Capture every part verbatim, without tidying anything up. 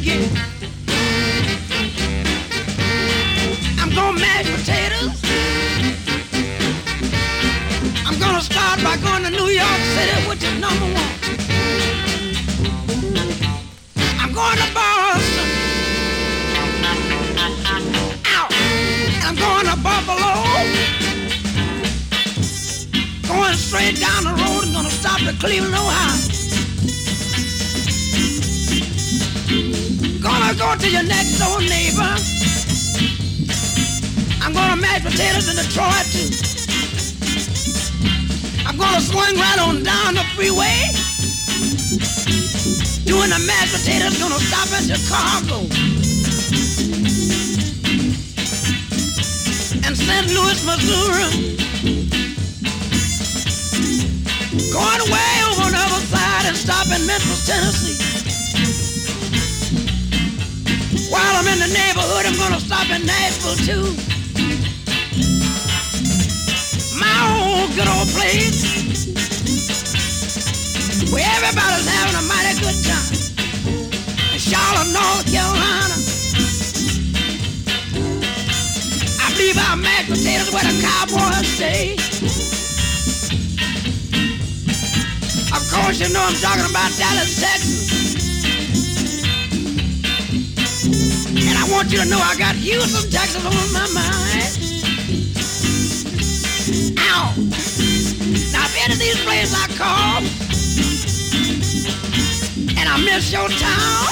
again. I'm gonna mash potatoes. I'm gonna start by going to New York City, which is number one. I'm going to Boston. Out. I'm going to Buffalo. Going straight down the road. I'm gonna stop at Cleveland, Ohio. Gonna go to your next door neighbor. I'm gonna mash potatoes in Detroit too. I'm gonna swing right on down the freeway. Doing the mashed potatoes, gonna stop at Chicago. And Saint Louis, Missouri. Going way over on the other side and stop in Memphis, Tennessee. While I'm in the neighborhood, I'm gonna stop in Nashville too. My old good old place, where everybody's having a mighty good time. In Charlotte, North Carolina. I believe our mashed potatoes where the cowboys stay. Of course, you know I'm talking about Dallas, Texas. And I want you to know I got Houston, Texas on my mind. Ow! Now if any of these places I call and I miss your town,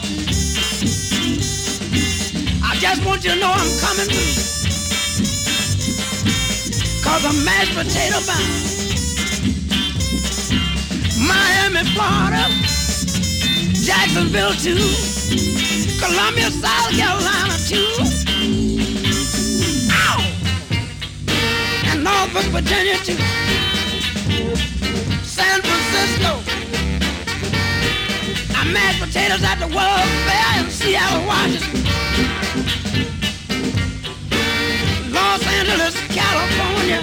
I just want you to know I'm coming through. Cause I'm mashed potato bound. Miami, Florida, Jacksonville too, Columbia, South Carolina too. Ow! And Norfolk, Virginia too. San Francisco. I mashed potatoes at the World Fair in Seattle, Washington. Los Angeles, California.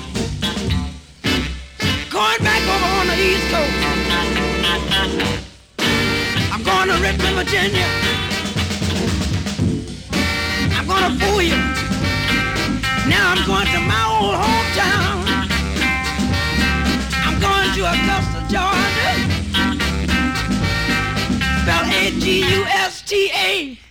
Going back over on the East Coast. I'm going to Richmond, Virginia. I'm going to fool you. Now I'm going to my old hometown. I'm going to Augusta, Georgia. Spell A G U S T A.